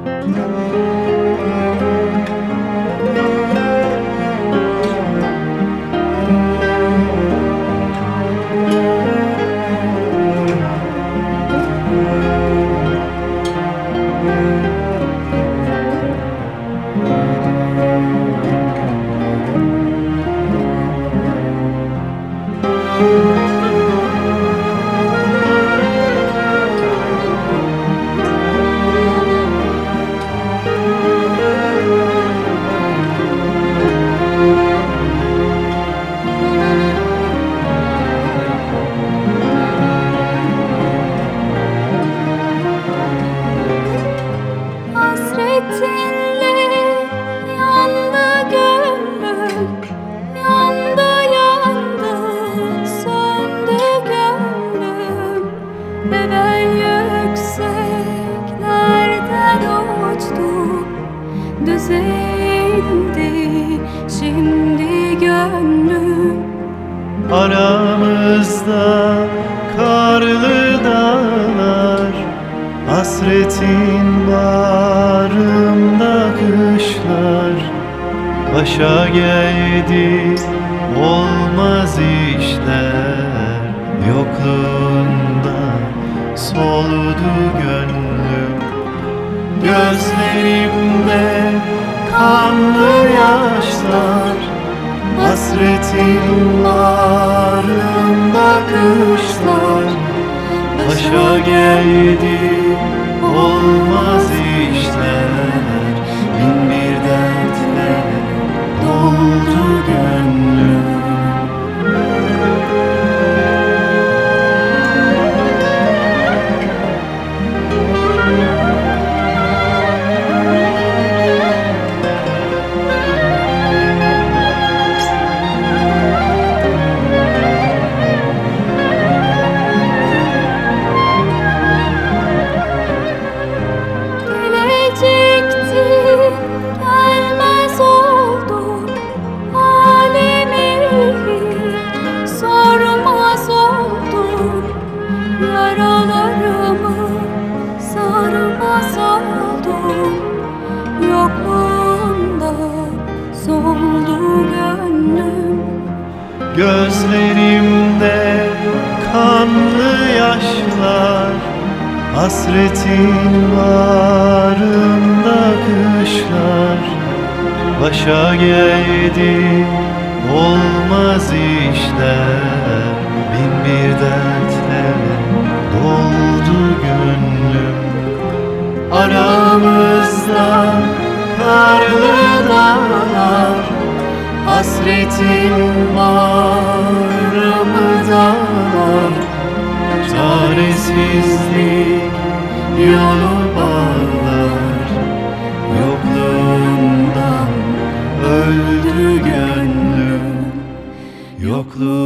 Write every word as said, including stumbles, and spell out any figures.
Hasretinle yandı gönlüm, yandı yandı, söndü gönlüm. Evvel yükseklerden uçtu, düze indi şimdi gönlüm. Aramızda karlı dağlar, hasretin bağrımda kışlar. Başa geldi olmaz işler, yokluğunda soldu gönlüm. Gözlerimde kanlı yaşlar, hasretin bağrımda kışlar. Başa geldi olmaz işler, bin bir dertle doldu gönlüm. Gelmez oldu halimi, sormaz oldum yaralarımı, sarmaz oldum yokluğunda soldu gönlüm. Gözlerimde kanlı yaşlar, hasretin bağrımda kışlar. Başa geldi olmaz işler, bin bir dertle doldu gönlüm. Aramızda karlı dağlar, hasretin bağrımı dağlar. Çaresizlik yolu bağlar, yokluğundan öldü gönlüm, yokluğundan